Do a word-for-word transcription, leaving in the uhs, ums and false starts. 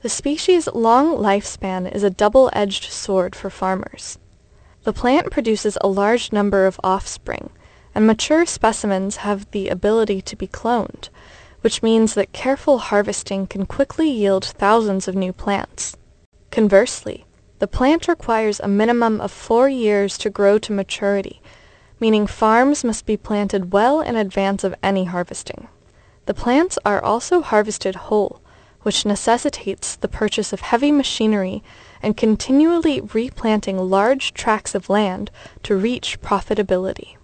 The species' long lifespan is a double-edged sword for farmers. The plant produces a large number of offspring, and mature specimens have the ability to be cloned, which means that careful harvesting can quickly yield thousands of new plants. Conversely, the plant requires a minimum of four years to grow to maturity, meaning farms must be planted well in advance of any harvesting. The plants are also harvested whole, which necessitates the purchase of heavy machinery and continually replanting large tracts of land to reach profitability.